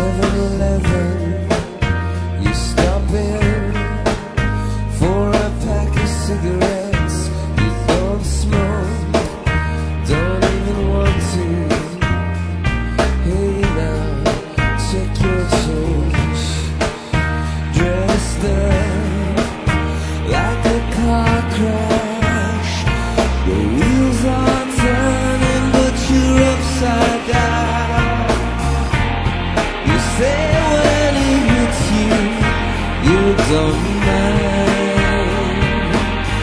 7-Eleven, you stop in for a pack of cigarettes. You don't smoke, don't even want to. Hey now, check your change. Dressed up like a car crash. The wheels are turning, but you're upside down. You say when it hits you, you don't mind,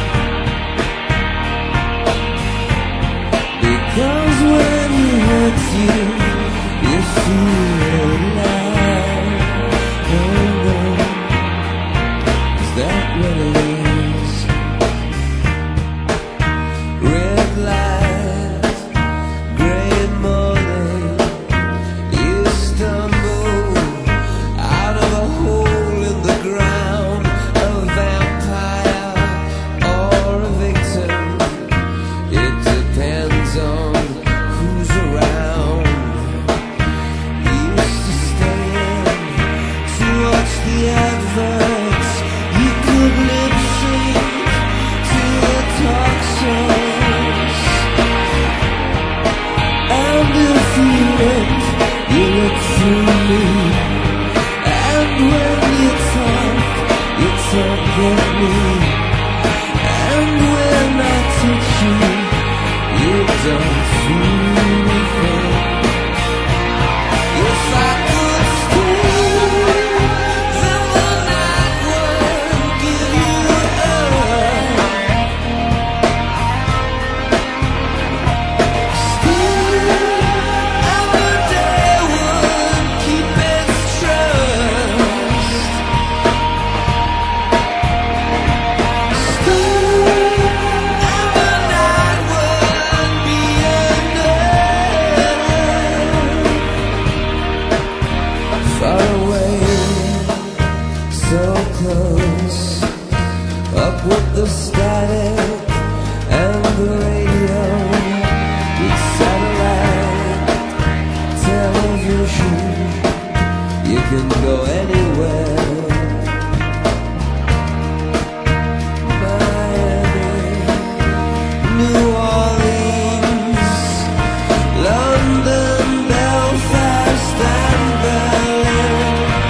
because when it hurts you, you feel alive. Oh no, is that what it is? Red light, gray morning, you stumble out of a hole in the ground, a vampire or a victim. It depends on who's around. You used to stand to watch the adverts. You could lip sync to the talk shows. And if you look through me. And when you talk at me. And when I touch you, you don't feel a thing. If I could stay, then the night would give you up. Stay, and the day would keep its trust. Stay, and the night would be enough. Far away, so close, up with the static and the radio, with satellite television. You can go anywhere. Miami, New Orleans, London, Belfast and Berlin.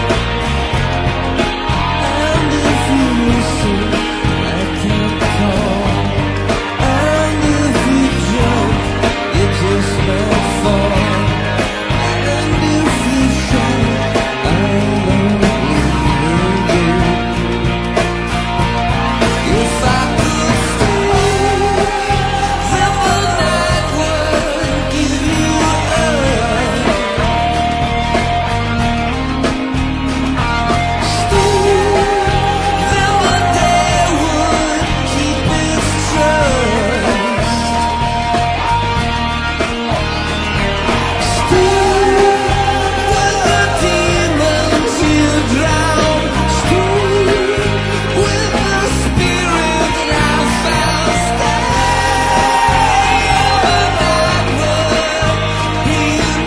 And if you listen, I can't call. And if you jump, you just might fall. And if you shout, I'll only hear you. If I could stay, then the night would give you up. Stay, then the day would keep its trust. Stay, with the demons you drown. Stay, with the spirit that I found. Stay, the night would be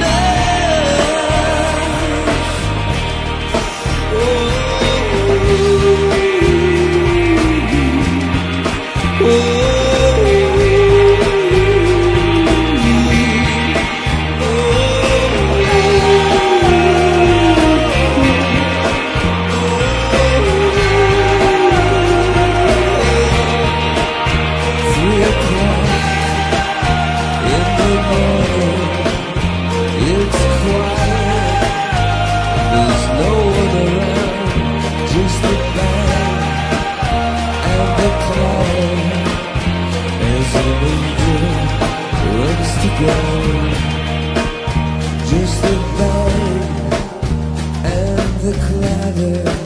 Three o'clock in the morning, it's quiet, there's no one around, just the band and the cloud as an angel runs to go. Just the band and the clatter